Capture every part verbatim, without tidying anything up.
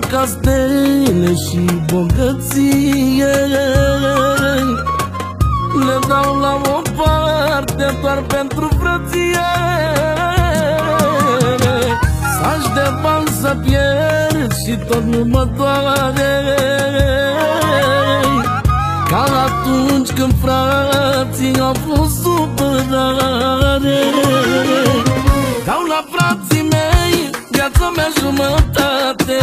castele și bogăție, le dau la o parte doar pentru frăție. S-aș de bani să pierd și tot nu mă doare, ca atunci când frații au fost supărare. Dau la frații mei viața mea jumătate,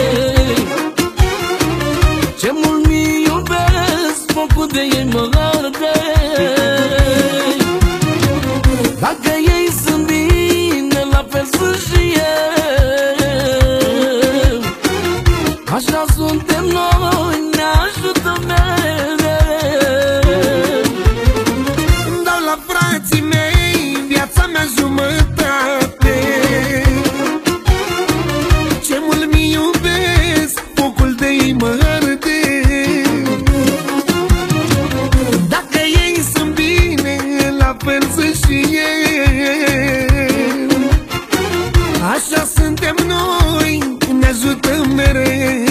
ce mult mi iubesc, focul de ei mă arde. Dacă ei sunt bine, la fel sunt și eu. Așa suntem noi, ne ajută mereu. Dau la frații mei viața mea jumătate, ce mult mi iubesc, focul de ei mă arde. Dacă ei sunt bine, la fel sunt și eu. Așa suntem noi, ne ajutăm mereu.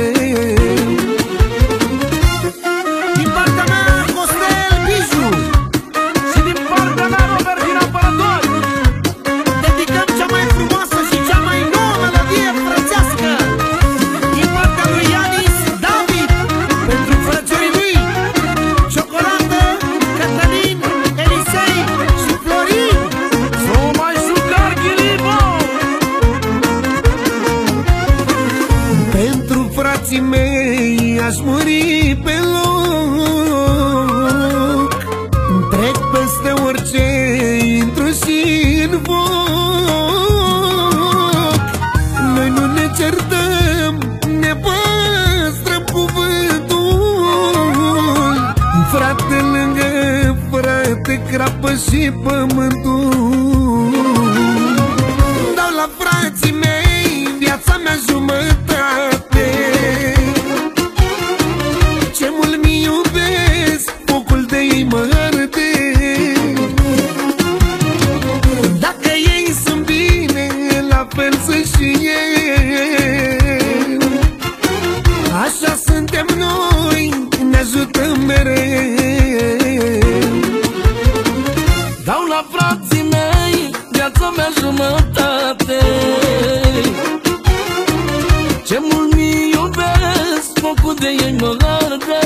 Din partea mea Costel Biju și din partea mea Robert din Apărători, dedicăm cea mai frumoasă și cea mai nouă melodie frățească. Din partea lui Ianis David, pentru frățiorii lui Ciocolată, Cătălin, Elisei și Florin. S-o mai jucat Ghilibo! Pentru frații mei aș muri pe loc, trec peste orice, intru și în foc. Noi nu ne certăm, ne păstrăm cuvântul. Frate lângă frate, crapă și pământul. Dau la frații mei viața mea jumătate, ce mult mi iubesc, focul de ei mă arde. Dacă ei sunt bine, la fel sunt și eu. Așa suntem noi, ne ajutăm mereu. Dau la frații mei viața mea jumătate, ce mult mi iubesc, focul de ei mă arde.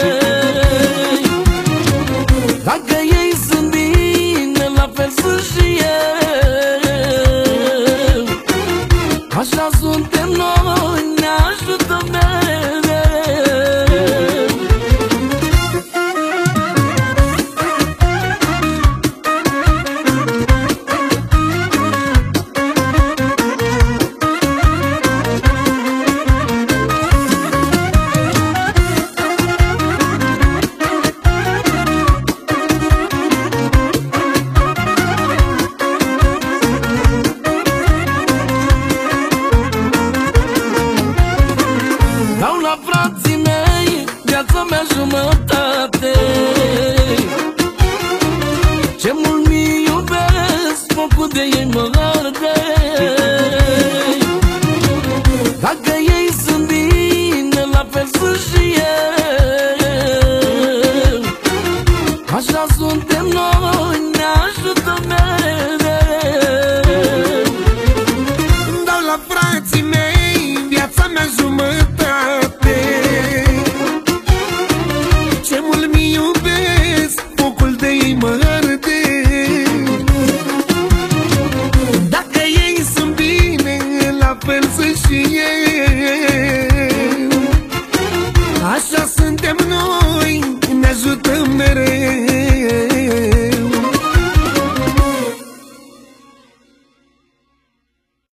Dacă ei sunt bine, la fel sunt și eu. Așa suntem noi, ne ajutăm mereu. Dau la frații mei viața mea jumătate, ce mult mi iubesc, focul de ei mă arde. Dacă ei sunt bine, la fel sunt și eu. Așa suntem noi, ne ajutăm mereu. Dau la frații mei viața mea jumătate, ce mult mi iubesc, focul de ei mă arde. Dacă ei sunt bine, la fel sunt și eu. Așa suntem noi.